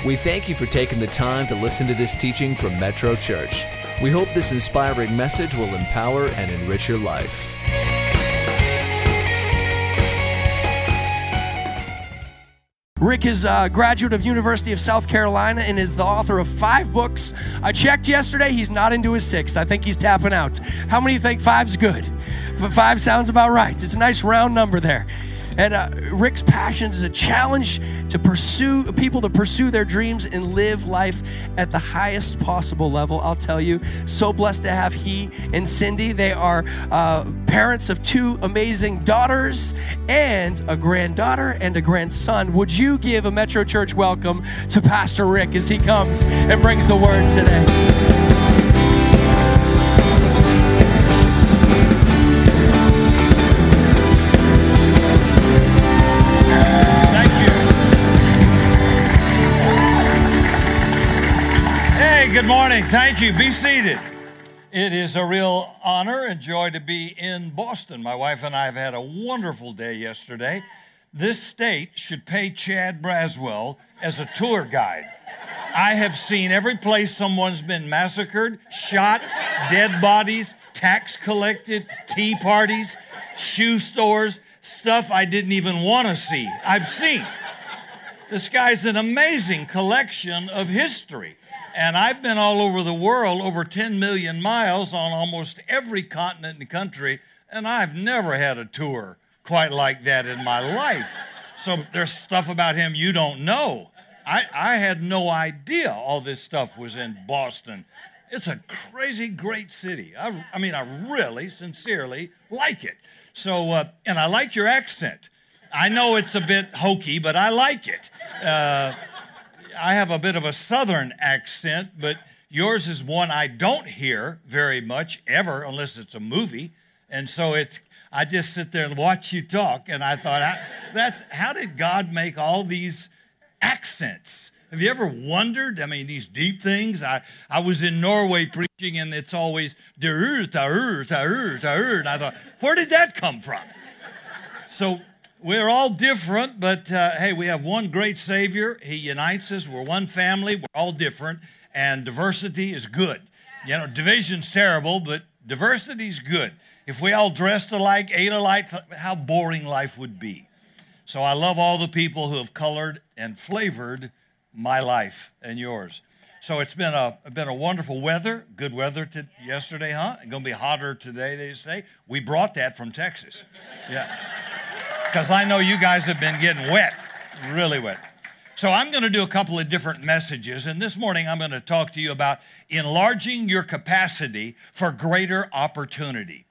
We thank you for taking the time to listen to this teaching from Metro Church. We hope this inspiring message will empower and enrich your life. Rick is a graduate of University of South Carolina and is the author of 5 books. I checked yesterday, he's not into his 6th. I think he's tapping out. How many think 5's good? 5 sounds about right. It's a nice round number there. And Rick's passion is a challenge to pursue people to pursue their dreams and live life at the highest possible level. I'll tell you, so blessed to have he and Cindy. They are parents of 2 amazing daughters and a granddaughter and a grandson. Would you give a Metro Church welcome to Pastor Rick as he comes and brings the word today? Good morning. Thank you. Be seated. It is a real honor and joy to be in Boston. My wife and I have had a wonderful day yesterday. This state should pay Chad Braswell as a tour guide. I have seen every place someone's been massacred, shot, dead bodies, tax collected, tea parties, shoe stores, stuff I didn't even want to see. I've seen. This guy's an amazing collection of history. And I've been all over the world, over 10 million miles on almost every continent in the country, and I've never had a tour quite like that in my life. So there's stuff about him you don't know. I had no idea all this stuff was in Boston. It's a crazy great city. I mean, I really, sincerely like it. So, and I like your accent. I know it's a bit hokey, but I like it. I have a bit of a southern accent, but yours is one I don't hear very much ever unless it's a movie. And so I just sit there and watch you talk, and I thought, how did God make all these accents? Have you ever wondered? I mean, these deep things. I was in Norway preaching, and it's always and I thought, where did that come from? So we're all different, but hey, we have one great Savior. He unites us. We're one family. We're all different, and diversity is good. You know, division's terrible, but diversity's good. If we all dressed alike, ate alike, how boring life would be. So I love all the people who have colored and flavored my life and yours. So it's been a wonderful weather, good weather yesterday, huh? It's going to be hotter today, they say. We brought that from Texas. Yeah. Because I know you guys have been getting wet, really wet. So I'm going to do a couple of different messages, and this morning I'm going to talk to you about enlarging your capacity for greater opportunity.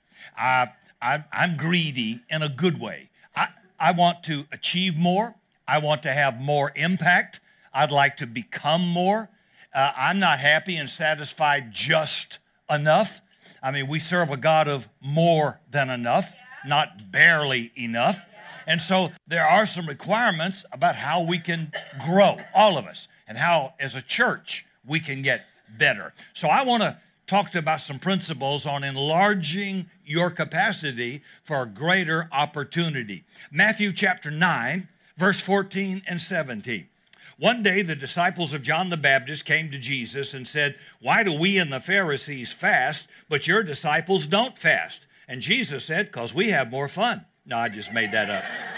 I'm greedy in a good way. I want to achieve more. I want to have more impact. I'd like to become more. I'm not happy and satisfied just enough. I mean, we serve a God of more than enough, not barely enough. And so there are some requirements about how we can grow, all of us, and how, as a church, we can get better. So I want to talk about some principles on enlarging your capacity for greater opportunity. Matthew chapter 9, verse 14 and 17. One day the disciples of John the Baptist came to Jesus and said, "Why do we and the Pharisees fast, but your disciples don't fast?" And Jesus said, "Because we have more fun." No, I just made that up.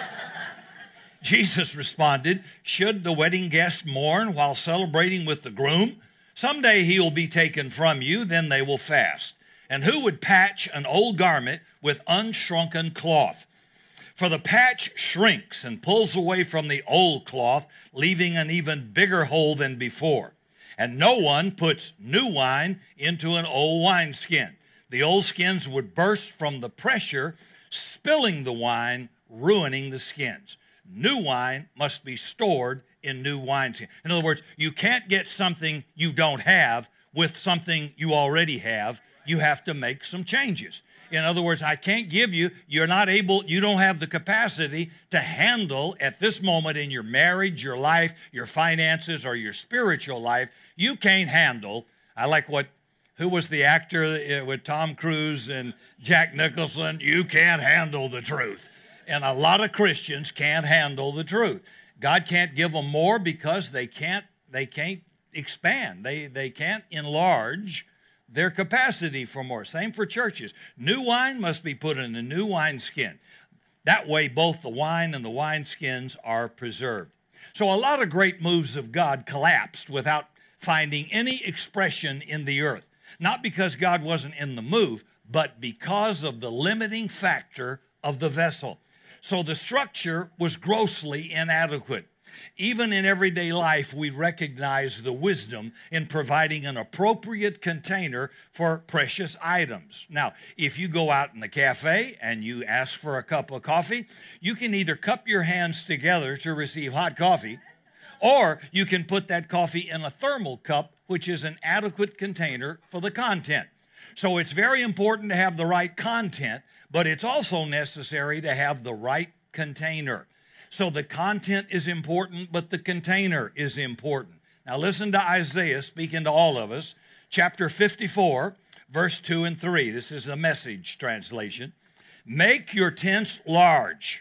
Jesus responded, "Should the wedding guest mourn while celebrating with the groom? Someday he will be taken from you, then they will fast. And who would patch an old garment with unshrunken cloth? For the patch shrinks and pulls away from the old cloth, leaving an even bigger hole than before. And no one puts new wine into an old wineskin. The old skins would burst from the pressure, spilling the wine, ruining the skins. New wine must be stored in new wineskins." In other words, you can't get something you don't have with something you already have. You have to make some changes. In other words, I can't give you, you don't have the capacity to handle at this moment in your marriage, your life, your finances, or your spiritual life. You can't handle, who was the actor with Tom Cruise and Jack Nicholson? You can't handle the truth. And a lot of Christians can't handle the truth. God can't give them more because they They can't expand. They can't enlarge their capacity for more. Same for churches. New wine must be put in a new wineskin. That way, both the wine and the wineskins are preserved. So a lot of great moves of God collapsed without finding any expression in the earth. Not because God wasn't in the move, but because of the limiting factor of the vessel. So the structure was grossly inadequate. Even in everyday life, we recognize the wisdom in providing an appropriate container for precious items. Now, if you go out in the cafe and you ask for a cup of coffee, you can either cup your hands together to receive hot coffee, or you can put that coffee in a thermal cup, which is an adequate container for the content. So it's very important to have the right content, but it's also necessary to have the right container. So the content is important, but the container is important. Now listen to Isaiah speaking to all of us. Chapter 54, verse 2 and 3. This is the Message translation. Make your tents large.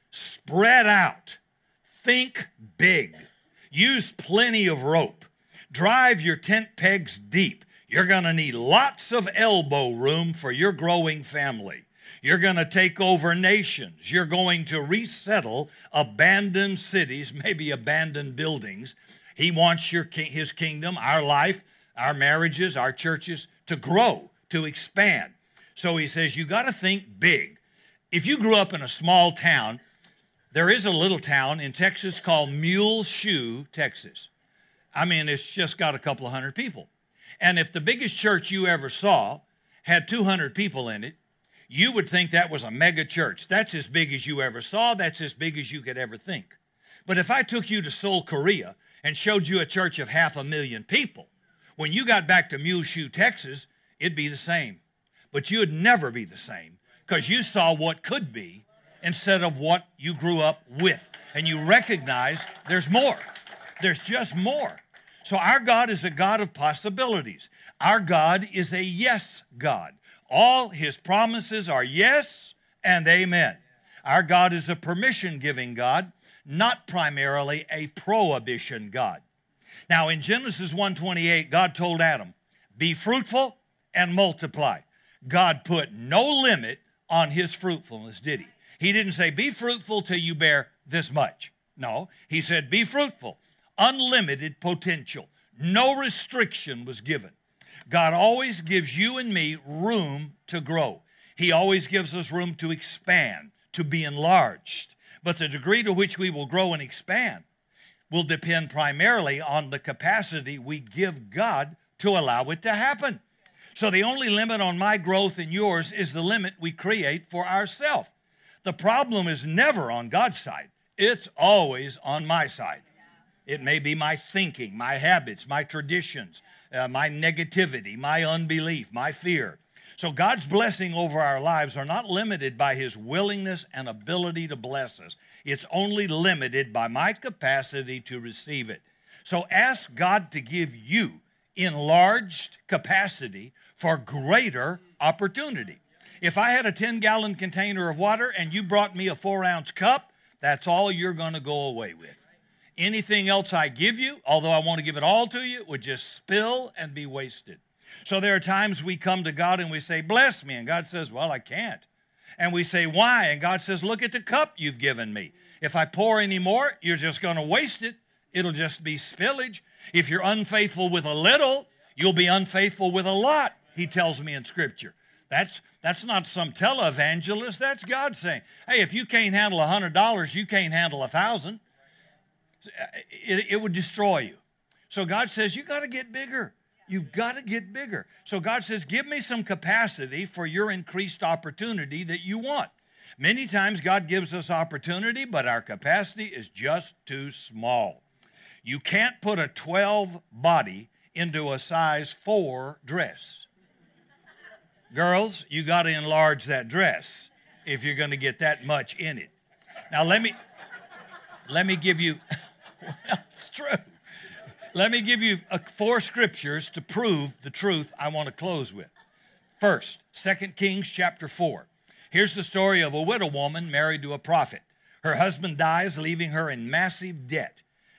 Spread out. Think big. Use plenty of rope. Drive your tent pegs deep. You're going to need lots of elbow room for your growing family. You're going to take over nations. You're going to resettle abandoned cities, maybe abandoned buildings. He wants his kingdom, our life, our marriages, our churches to grow, to expand. So he says, you got to think big. If you grew up in a small town, there is a little town in Texas called Muleshoe, Texas. I mean, it's just got a couple of hundred people. And if the biggest church you ever saw had 200 people in it, you would think that was a mega church. That's as big as you ever saw. That's as big as you could ever think. But if I took you to Seoul, Korea, and showed you a church of 500,000 people, when you got back to Muleshoe, Texas, it'd be the same. But you would never be the same because you saw what could be instead of what you grew up with. And you recognize there's more. There's just more. So our God is a God of possibilities. Our God is a yes God. All his promises are yes and amen. Our God is a permission-giving God, not primarily a prohibition God. Now, in Genesis 1:28, God told Adam, be fruitful and multiply. God put no limit on his fruitfulness, did he? He didn't say, be fruitful till you bear this much. No, he said, be fruitful, unlimited potential. No restriction was given. God always gives you and me room to grow. He always gives us room to expand, to be enlarged. But the degree to which we will grow and expand will depend primarily on the capacity we give God to allow it to happen. So the only limit on my growth and yours is the limit we create for ourselves. The problem is never on God's side. It's always on my side. It may be my thinking, my habits, my traditions, my negativity, my unbelief, my fear. So God's blessing over our lives are not limited by his willingness and ability to bless us. It's only limited by my capacity to receive it. So ask God to give you enlarged capacity for greater opportunity. If I had a 10-gallon container of water and you brought me a 4-ounce cup, that's all you're going to go away with. Anything else I give you, although I want to give it all to you, would just spill and be wasted. So there are times we come to God and we say, bless me. And God says, well, I can't. And we say, why? And God says, look at the cup you've given me. If I pour any more, you're just going to waste it. It'll just be spillage. If you're unfaithful with a little, you'll be unfaithful with a lot, he tells me in Scripture. That's not some televangelist. That's God saying, hey, if you can't handle $100, you can't handle 1,000. It would destroy you. So God says, you got to get bigger. You've got to get bigger. So God says, give me some capacity for your increased opportunity that you want. Many times God gives us opportunity, but our capacity is just too small. You can't put a 12 body into a size 4 dress. Girls, you got to enlarge that dress if you're going to get that much in it. Now let me give you, well, it's true. Let me give you 4 scriptures to prove the truth I want to close with. First, 2 Kings chapter 4. Here's the story of a widow woman married to a prophet. Her husband dies, leaving her in massive debt.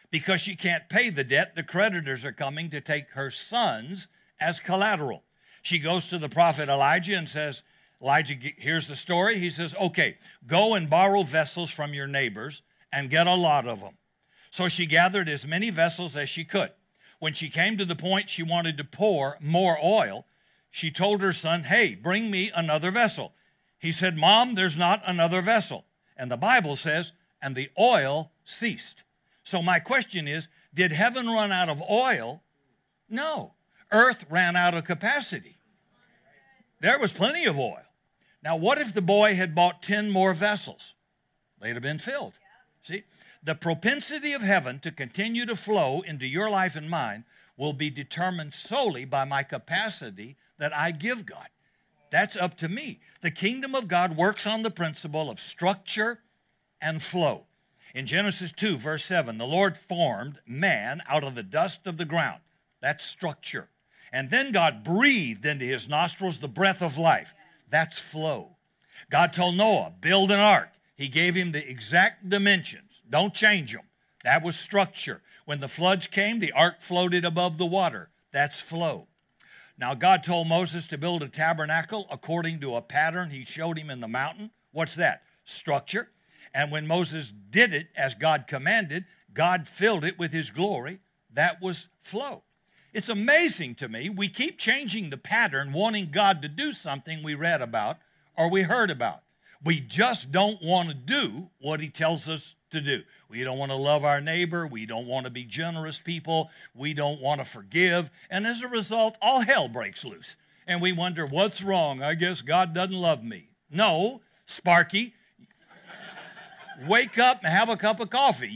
Because she can't pay the debt, the creditors are coming to take her sons as collateral. She goes to the prophet Elijah and says, Elijah, here's the story. He says, okay, go and borrow vessels from your neighbors and get a lot of them. So she gathered as many vessels as she could. When she came to the point she wanted to pour more oil, she told her son, hey, bring me another vessel. He said, Mom, there's not another vessel. And the Bible says, and the oil ceased. So my question is, did heaven run out of oil? No. Earth ran out of capacity. There was plenty of oil. Now, what if the boy had bought 10 more vessels? They'd have been filled. See, the propensity of heaven to continue to flow into your life and mine will be determined solely by my capacity that I give God. That's up to me. The kingdom of God works on the principle of structure and flow. In Genesis 2, verse 7, the Lord formed man out of the dust of the ground. That's structure. And then God breathed into his nostrils the breath of life. That's flow. God told Noah, build an ark. He gave him the exact dimensions. Don't change them. That was structure. When the floods came, the ark floated above the water. That's flow. Now, God told Moses to build a tabernacle according to a pattern he showed him in the mountain. What's that? Structure. And when Moses did it as God commanded, God filled it with his glory. That was flow. It's amazing to me. We keep changing the pattern, wanting God to do something we read about or we heard about. We just don't want to do what he tells us to do. We don't want to love our neighbor. We don't want to be generous people. We don't want to forgive. And as a result, all hell breaks loose. And we wonder, what's wrong? I guess God doesn't love me. No, Sparky, wake up and have a cup of coffee.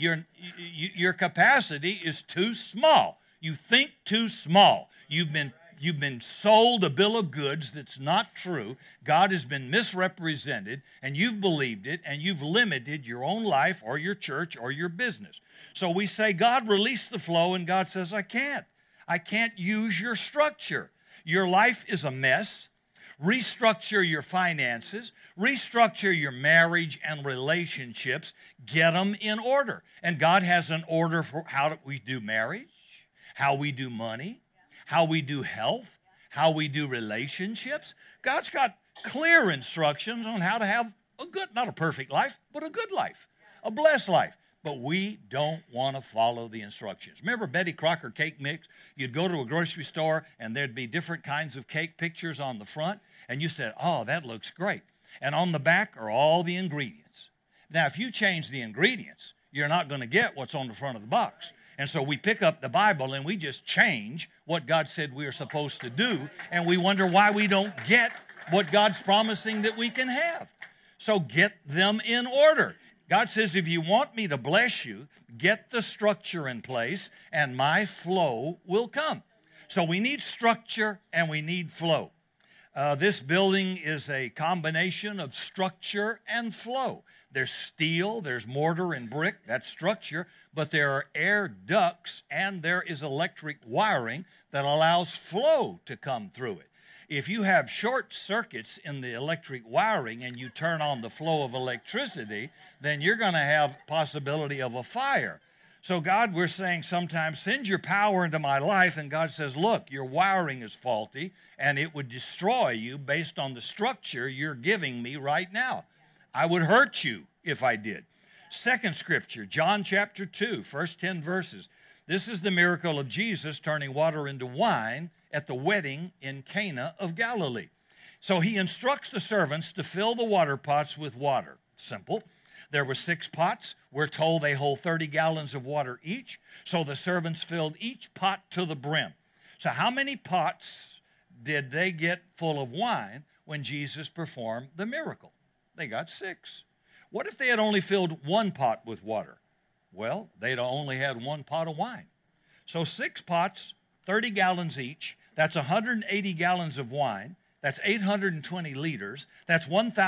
Your capacity is too small. You think too small. You've been sold a bill of goods that's not true. God has been misrepresented, and you've believed it, and you've limited your own life or your church or your business. So we say, God, release the flow, and God says, I can't. I can't use your structure. Your life is a mess. Restructure your finances. Restructure your marriage and relationships. Get them in order. And God has an order for how we do marriage, how we do money, how we do health, how we do relationships. God's got clear instructions on how to have a good, not a perfect life, but a good life, a blessed life. But we don't want to follow the instructions. Remember Betty Crocker cake mix? You'd go to a grocery store and there'd be different kinds of cake pictures on the front, and you said, oh, that looks great. And on the back are all the ingredients. Now, if you change the ingredients, you're not going to get what's on the front of the box. And so we pick up the Bible and we just change what God said we are supposed to do, and we wonder why we don't get what God's promising that we can have. So get them in order. God says, if you want me to bless you, get the structure in place, and my flow will come. So we need structure and we need flow. This building is a combination of structure and flow. There's steel, there's mortar and brick, that's structure, but there are air ducts and there is electric wiring that allows flow to come through it. If you have short circuits in the electric wiring and you turn on the flow of electricity, then you're going to have possibility of a fire. So God, we're saying sometimes, send your power into my life, and God says, look, your wiring is faulty and it would destroy you based on the structure you're giving me right now. I would hurt you if I did. Second scripture, John chapter 2, first 10 verses. This is the miracle of Jesus turning water into wine at the wedding in Cana of Galilee. So he instructs the servants to fill the water pots with water. Simple. There were 6 pots. We're told they hold 30 gallons of water each. So the servants filled each pot to the brim. So how many pots did they get full of wine when Jesus performed the miracle? They got 6. What if they had only filled 1 pot with water? Well, they'd only had 1 pot of wine. So 6 pots, 30 gallons each. That's 180 gallons of wine. That's 820 liters. That's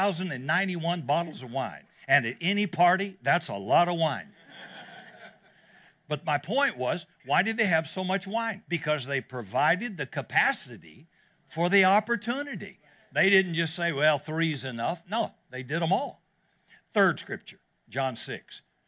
1,091 bottles of wine. And at any party, that's a lot of wine. But my point was, why did they have so much wine? Because they provided the capacity for the opportunity. They didn't just say, well, 3's enough. No, they did them all. Third scripture, John 6.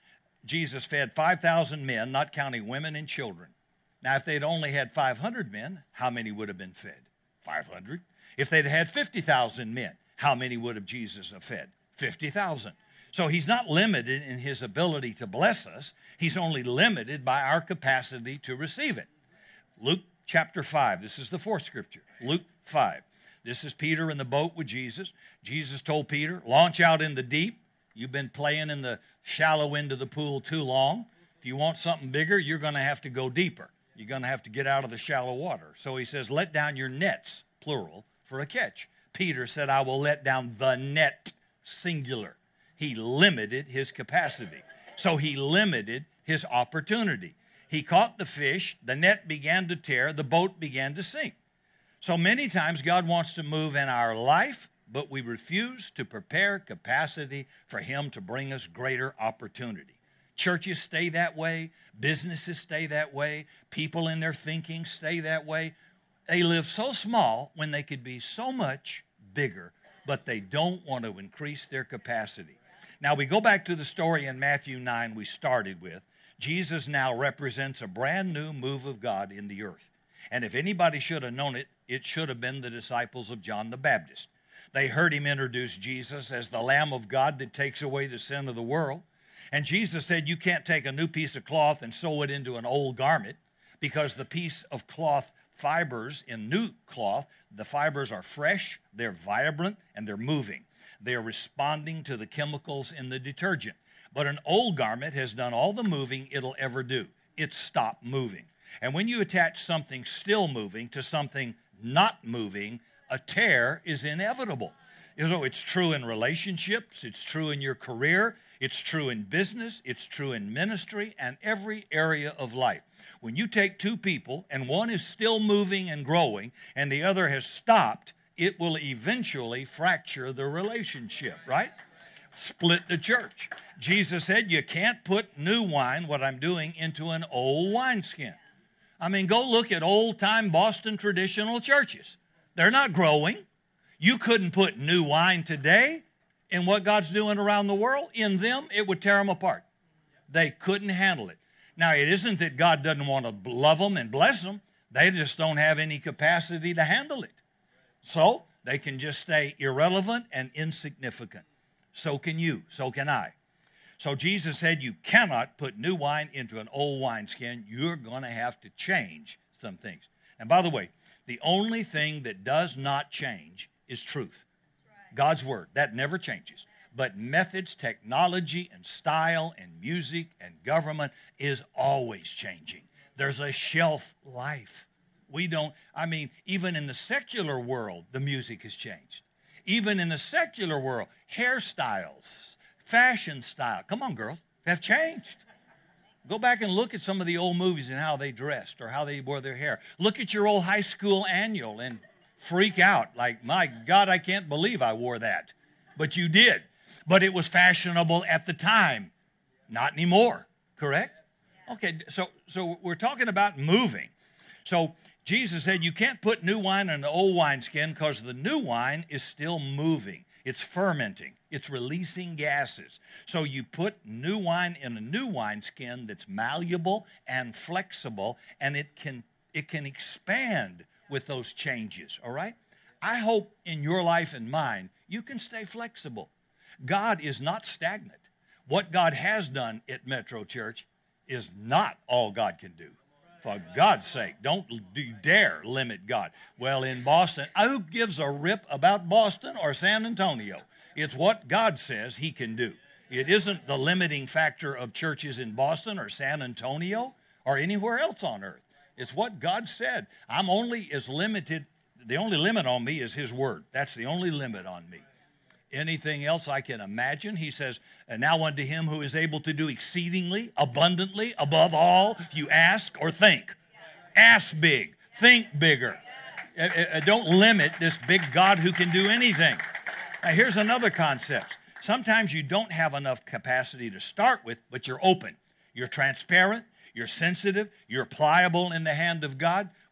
Jesus fed 5,000 men, not counting women and children. Now, if they'd only had 500 men, how many would have been fed? 500. If they'd had 50,000 men, how many would have Jesus have fed? 50,000. So he's not limited in his ability to bless us. He's only limited by our capacity to receive it. Luke chapter 5. This is the fourth scripture. Luke 5. This is Peter in the boat with Jesus. Jesus told Peter, launch out in the deep. You've been playing in the shallow end of the pool too long. If you want something bigger, you're going to have to go deeper. You're going to have to get out of the shallow water. So he says, let down your nets, plural, for a catch. Peter said, I will let down the net, singular. He limited his capacity. So he limited his opportunity. He caught the fish, the net began to tear, the boat began to sink. So many times God wants to move in our life, but we refuse to prepare capacity for him to bring us greater opportunity. Churches stay that way. Businesses stay that way. People in their thinking stay that way. They live so small when they could be so much bigger, but they don't want to increase their capacity. Now we go back to the story in Matthew 9 we started with. Jesus now represents a brand new move of God in the earth. And if anybody should have known it, it should have been the disciples of John the Baptist. They heard him introduce Jesus as the Lamb of God that takes away the sin of the world. And Jesus said, you can't take a new piece of cloth and sew it into an old garment, because the piece of cloth fibers in new cloth, the fibers are fresh, they're vibrant, and they're moving. They're responding to the chemicals in the detergent. But an old garment has done all the moving it'll ever do. It's stopped moving. And when you attach something still moving to something not moving, a tear is inevitable. So it's true in relationships, it's true in your career, it's true in business, it's true in ministry, and every area of life. When you take two people and one is still moving and growing and the other has stopped, it will eventually fracture the relationship, right? Split the church. Jesus said you can't put new wine, what I'm doing, into an old wineskin. I mean, go look at old-time Boston traditional churches. They're not growing. You couldn't put new wine today in what God's doing around the world. In them, it would tear them apart. They couldn't handle it. Now, it isn't that God doesn't want to love them and bless them. They just don't have any capacity to handle it. So they can just stay irrelevant and insignificant. So can you. So can I. So Jesus said you cannot put new wine into an old wineskin. You're going to have to change some things. And by the way, the only thing that does not change is truth. God's word. That never changes. But methods, technology, and style, and music, and government is always changing. There's a shelf life. Even in the secular world, the music has changed. Even in the secular world, hairstyles, fashion style, come on, girls, have changed. Go back and look at some of the old movies and how they dressed or how they wore their hair. Look at your old high school annual and freak out like, my God, I can't believe I wore that. But you did. But it was fashionable at the time. Not anymore, correct? Okay, so we're talking about moving. So Jesus said you can't put new wine in an old wineskin because the new wine is still moving. It's fermenting. It's releasing gases. So you put new wine in a new wineskin that's malleable and flexible, and it can expand with those changes, all right? I hope in your life and mine, you can stay flexible. God is not stagnant. What God has done at Metro Church is not all God can do. For God's sake, don't you dare limit God. Well, in Boston, who gives a rip about Boston or San Antonio? It's what God says he can do. It isn't the limiting factor of churches in Boston or San Antonio or anywhere else on earth. It's what God said. I'm only as limited, the only limit on me is his word. That's the only limit on me. Anything else I can imagine, he says, and now unto him who is able to do exceedingly, abundantly, above all you ask or think. Ask big, think bigger. Don't limit this big God who can do anything. Now here's another concept. Sometimes you don't have enough capacity to start with, but you're open. You're transparent, you're sensitive, you're pliable in the hand of God.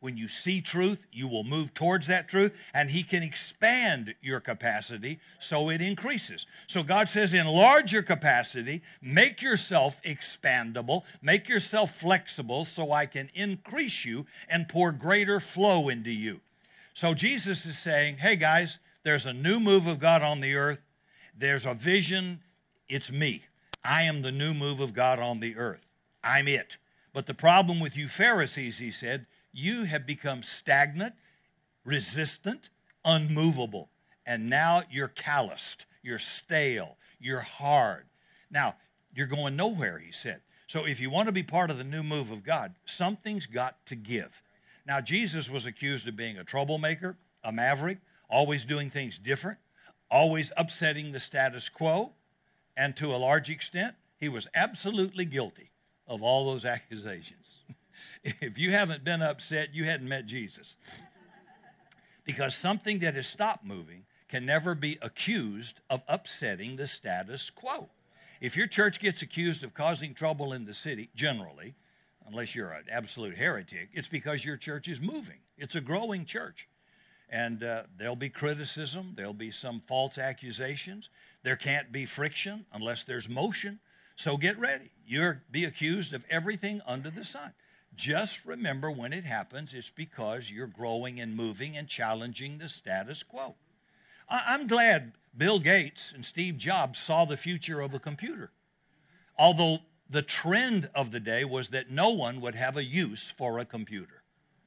When you see truth, you will move towards that truth, and he can expand your capacity so it increases. So God says, enlarge your capacity, make yourself expandable, make yourself flexible so I can increase you and pour greater flow into you. So Jesus is saying, hey guys, there's a new move of God on the earth. There's a vision. It's me. I am the new move of God on the earth. I'm it. But the problem with you Pharisees, he said, you have become stagnant, resistant, unmovable. And now you're calloused, you're stale, you're hard. Now, you're going nowhere, he said. So if you want to be part of the new move of God, something's got to give. Now, Jesus was accused of being a troublemaker, a maverick, always doing things different, always upsetting the status quo, and to a large extent, he was absolutely guilty of all those accusations. If you haven't been upset, you hadn't met Jesus. Because something that has stopped moving can never be accused of upsetting the status quo. If your church gets accused of causing trouble in the city, generally, unless you're an absolute heretic, it's because your church is moving. It's a growing church. And there'll be criticism. There'll be some false accusations. There can't be friction unless there's motion. So get ready. You'll be accused of everything under the sun. Just remember when it happens, it's because you're growing and moving and challenging the status quo. I'm glad Bill Gates and Steve Jobs saw the future of a computer. Although the trend of the day was that no one would have a use for a computer.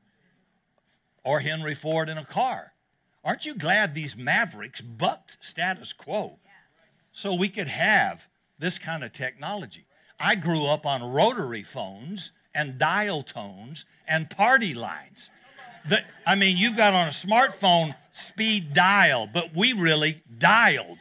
Or Henry Ford in a car. Aren't you glad these mavericks bucked status quo so we could have this kind of technology? I grew up on rotary phones and dial tones and party lines. You've got on a smartphone speed dial, but we really dialed.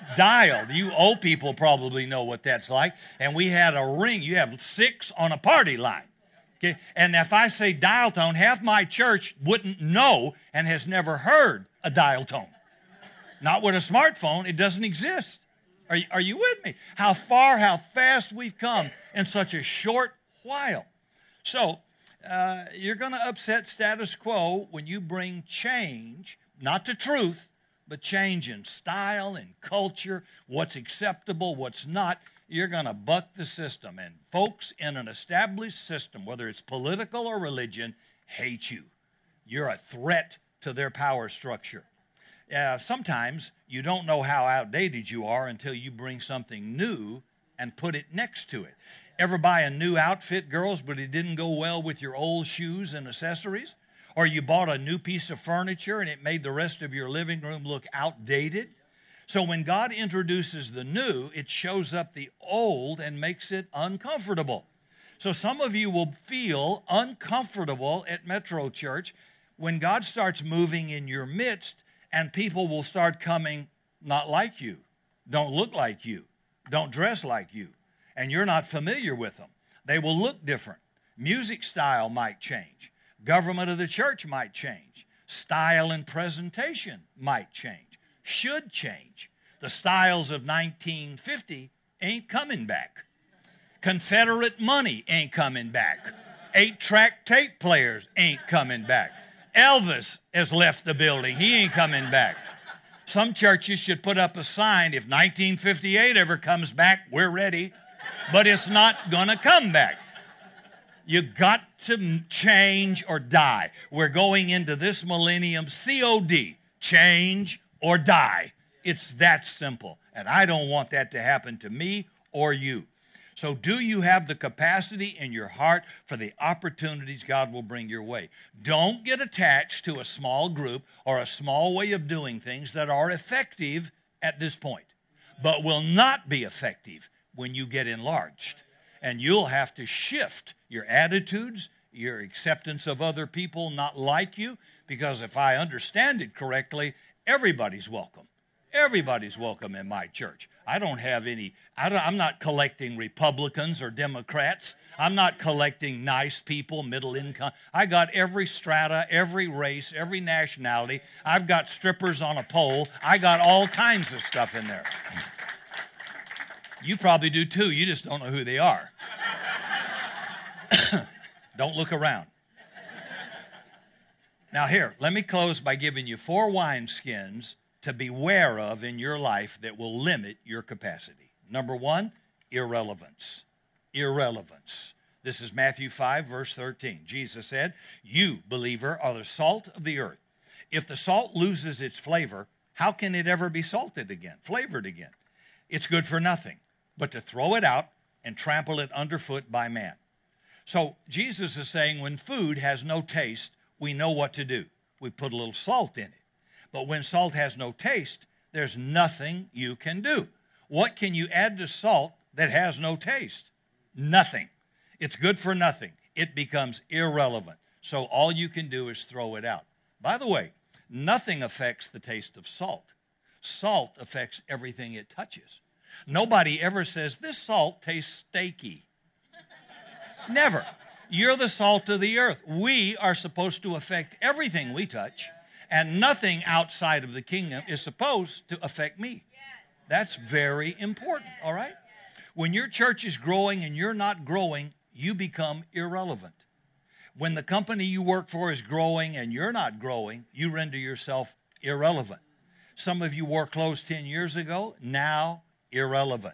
You old people probably know what that's like. And we had a ring. You have 6 on a party line. Okay? And if I say dial tone, half my church wouldn't know and has never heard a dial tone. Not with a smartphone. It doesn't exist. Are you with me? How fast we've come in such a short while. So you're going to upset status quo when you bring change, not to truth, but change in style and culture, what's acceptable, what's not. You're going to buck the system. And folks in an established system, whether it's political or religion, hate you. You're a threat to their power structure. Sometimes you don't know how outdated you are until you bring something new and put it next to it. Ever buy a new outfit, girls, but it didn't go well with your old shoes and accessories? Or you bought a new piece of furniture and it made the rest of your living room look outdated? So when God introduces the new, it shows up the old and makes it uncomfortable. So some of you will feel uncomfortable at Metro Church when God starts moving in your midst and people will start coming not like you, don't look like you, don't dress like you, and you're not familiar with them. They will look different. Music style might change. Government of the church might change. Style and presentation might change. Should change. The styles of 1950 ain't coming back. Confederate money ain't coming back. 8-track tape players ain't coming back. Elvis has left the building. He ain't coming back. Some churches should put up a sign, if 1958 ever comes back, we're ready. But it's not going to come back. You got to change or die. We're going into this millennium COD, change or die. It's that simple. And I don't want that to happen to me or you. So do you have the capacity in your heart for the opportunities God will bring your way? Don't get attached to a small group or a small way of doing things that are effective at this point, but will not be effective when you get enlarged. And you'll have to shift your attitudes, your acceptance of other people not like you, because if I understand it correctly, everybody's welcome. Everybody's welcome in my church. I'm not collecting Republicans or Democrats. I'm not collecting nice people, middle income. I got every strata, every race, every nationality. I've got strippers on a pole. I got all kinds of stuff in there. You probably do too. You just don't know who they are. Don't look around. Now here, let me close by giving you 4 wineskins to beware of in your life that will limit your capacity. Number 1, irrelevance. Irrelevance. This is Matthew 5, verse 13. Jesus said, "You, believer, are the salt of the earth. If the salt loses its flavor, how can it ever be salted again, flavored again? It's good for nothing, but to throw it out and trample it underfoot by man." So Jesus is saying when food has no taste, we know what to do. We put a little salt in it. But when salt has no taste, there's nothing you can do. What can you add to salt that has no taste? Nothing. It's good for nothing. It becomes irrelevant. So all you can do is throw it out. By the way, nothing affects the taste of salt. Salt affects everything it touches. Nobody ever says, "This salt tastes steaky." Never. You're the salt of the earth. We are supposed to affect everything we touch, and nothing outside of the kingdom is supposed to affect me. That's very important, all right? When your church is growing and you're not growing, you become irrelevant. When the company you work for is growing and you're not growing, you render yourself irrelevant. Some of you wore clothes 10 years ago, now irrelevant.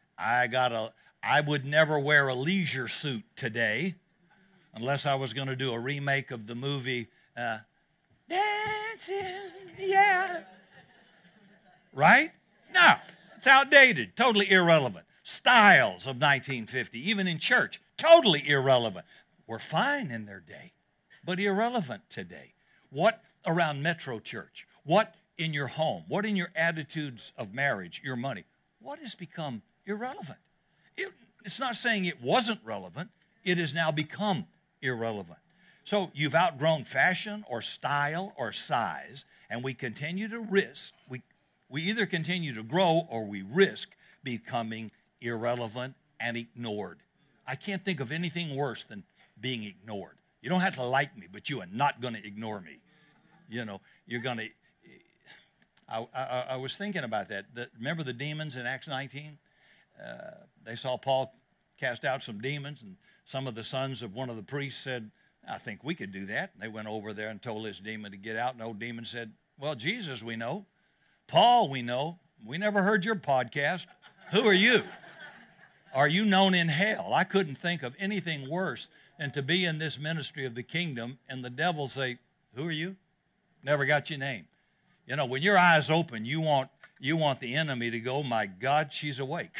I would never wear a leisure suit today unless I was going to do a remake of the movie Dancing, yeah. Right? No, it's outdated, totally irrelevant. Styles of 1950, even in church, totally irrelevant. Were fine in their day, but irrelevant today. What around Metro Church? What in your home? What in your attitudes of marriage, your money? What has become irrelevant? It's not saying it wasn't relevant. It has now become irrelevant. So you've outgrown fashion or style or size, and we continue to risk. We either continue to grow or we risk becoming irrelevant and ignored. I can't think of anything worse than being ignored. You don't have to like me, but you are not going to ignore me. You know, you're going to. I was thinking about that. Remember the demons in Acts 19? They saw Paul cast out some demons, and some of the sons of one of the priests said, "I think we could do that." And they went over there and told this demon to get out, and the old demon said, "Well, Jesus we know. Paul we know. We never heard your podcast. Who are you? Are you known in hell?" I couldn't think of anything worse than to be in this ministry of the kingdom and the devil say, "Who are you? Never got your name." You know, when your eyes open, you want the enemy to go, "My God, she's awake."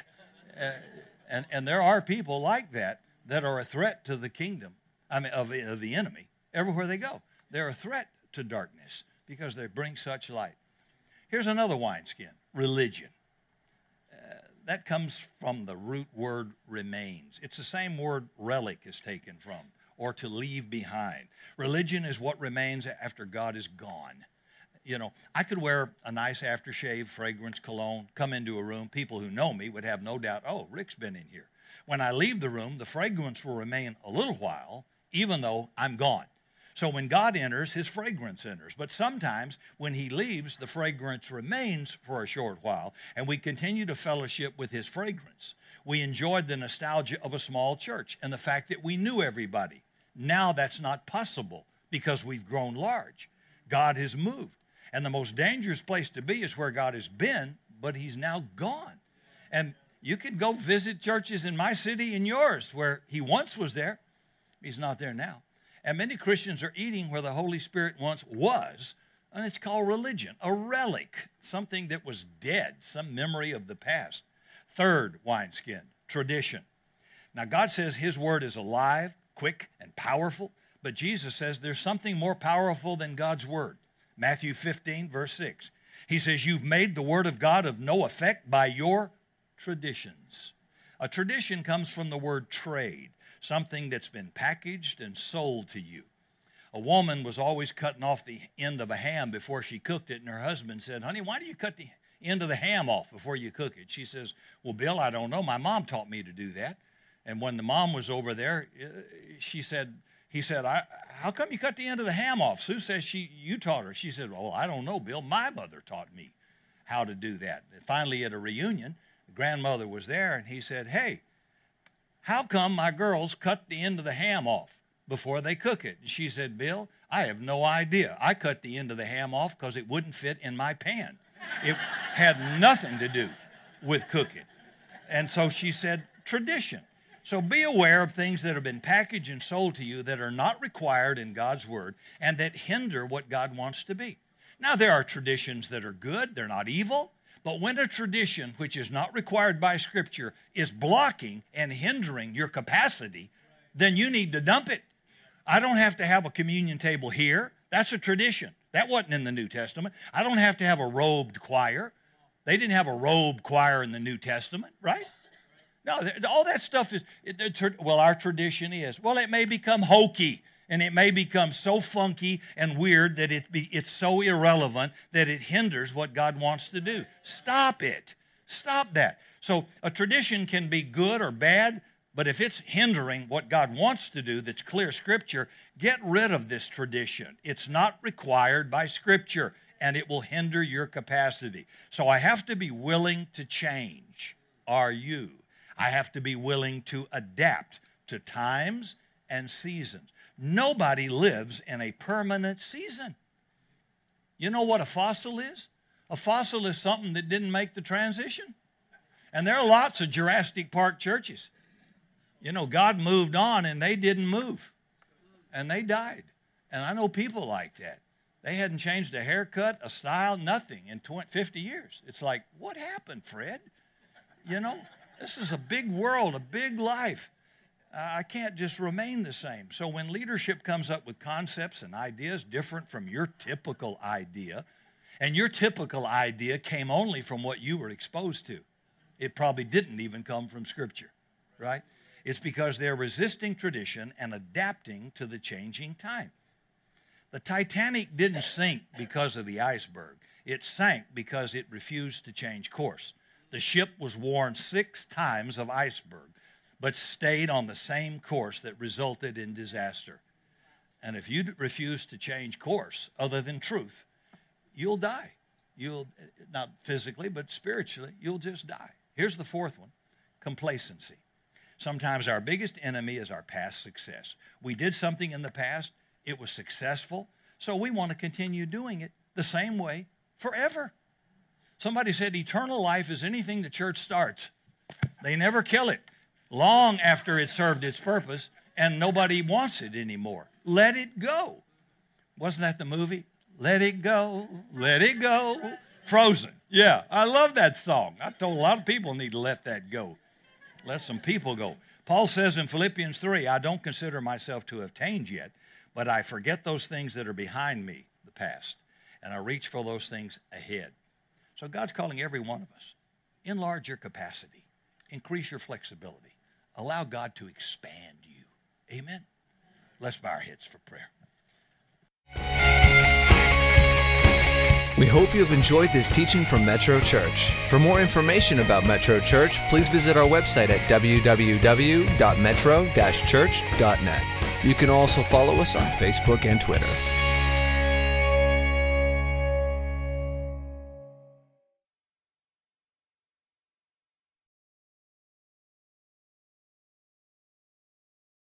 And there are people like that are a threat to the kingdom, of the enemy, everywhere they go. They're a threat to darkness because they bring such light. Here's another wineskin, religion. That comes from the root word remains. It's the same word relic is taken from, or to leave behind. Religion is what remains after God is gone. You know, I could wear a nice aftershave, fragrance, cologne, come into a room. People who know me would have no doubt, "Oh, Rick's been in here." When I leave the room, the fragrance will remain a little while, even though I'm gone. So when God enters, his fragrance enters. But sometimes when he leaves, the fragrance remains for a short while, and we continue to fellowship with his fragrance. We enjoyed the nostalgia of a small church and the fact that we knew everybody. Now that's not possible because we've grown large. God has moved. And the most dangerous place to be is where God has been, but he's now gone. And you can go visit churches in my city and yours where he once was there. He's not there now. And many Christians are eating where the Holy Spirit once was, and it's called religion, a relic, something that was dead, some memory of the past. Third wineskin, tradition. Now, God says his word is alive, quick, and powerful, but Jesus says there's something more powerful than God's word. Matthew 15, verse 6. He says, "You've made the word of God of no effect by your traditions." A tradition comes from the word trade, something that's been packaged and sold to you. A woman was always cutting off the end of a ham before she cooked it, and her husband said, "Honey, why do you cut the end of the ham off before you cook it?" She says, "Well, Bill, I don't know. My mom taught me to do that." And when the mom was over there, he said, "How come you cut the end of the ham off? Sue says you taught her." She said, "Well, I don't know, Bill. My mother taught me how to do that." And finally, at a reunion, the grandmother was there, and he said, "Hey, how come my girls cut the end of the ham off?" before they cook it. And she said, Bill, I have no idea. I cut the end of the ham off because it wouldn't fit in my pan. It had nothing to do with cooking. And so she said, tradition. So be aware of things that have been packaged and sold to you that are not required in God's Word and that hinder what God wants to be. Now, there are traditions that are good. They're not evil. But when a tradition, which is not required by Scripture, is blocking and hindering your capacity, then you need to dump it. I don't have to have a communion table here. That's a tradition. That wasn't in the New Testament. I don't have to have a robed choir. They didn't have a robed choir in the New Testament, right? No, all that stuff is, well, our tradition is. Well, it may become hokey, and it may become so funky and weird that it's so irrelevant that it hinders what God wants to do. Stop it. Stop that. So a tradition can be good or bad, but if it's hindering what God wants to do, that's clear Scripture, get rid of this tradition. It's not required by Scripture, and it will hinder your capacity. So I have to be willing to change. Are you? I have to be willing to adapt to times and seasons. Nobody lives in a permanent season. You know what a fossil is? A fossil is something that didn't make the transition. And there are lots of Jurassic Park churches. You know, God moved on and they didn't move. And they died. And I know people like that. They hadn't changed a haircut, a style, nothing in 50 years. It's like, what happened, Fred? You know, this is a big world, a big life. I can't just remain the same. So when leadership comes up with concepts and ideas different from your typical idea, and your typical idea came only from what you were exposed to, it probably didn't even come from Scripture, right? It's because they're resisting tradition and adapting to the changing time. The Titanic didn't sink because of the iceberg. It sank because it refused to change course. The ship was warned 6 times of iceberg, but stayed on the same course that resulted in disaster. And if you refuse to change course other than truth, you'll die. You'll, not physically, but spiritually, you'll just die. Here's the 4th one, complacency. Sometimes our biggest enemy is our past success. We did something in the past, it was successful, so we want to continue doing it the same way forever. Somebody said eternal life is anything the church starts. They never kill it long after it served its purpose, and nobody wants it anymore. Let it go. Wasn't that the movie? Let it go, let it go. Frozen. Yeah, I love that song. I told a lot of people need to let that go. Let some people go. Paul says in Philippians 3, I don't consider myself to have attained yet, but I forget those things that are behind me, the past, and I reach for those things ahead. So God's calling every one of us. Enlarge your capacity. Increase your flexibility. Allow God to expand you. Amen? Let's bow our heads for prayer. We hope you have enjoyed this teaching from Metro Church. For more information about Metro Church, please visit our website at www.metro-church.net. You can also follow us on Facebook and Twitter.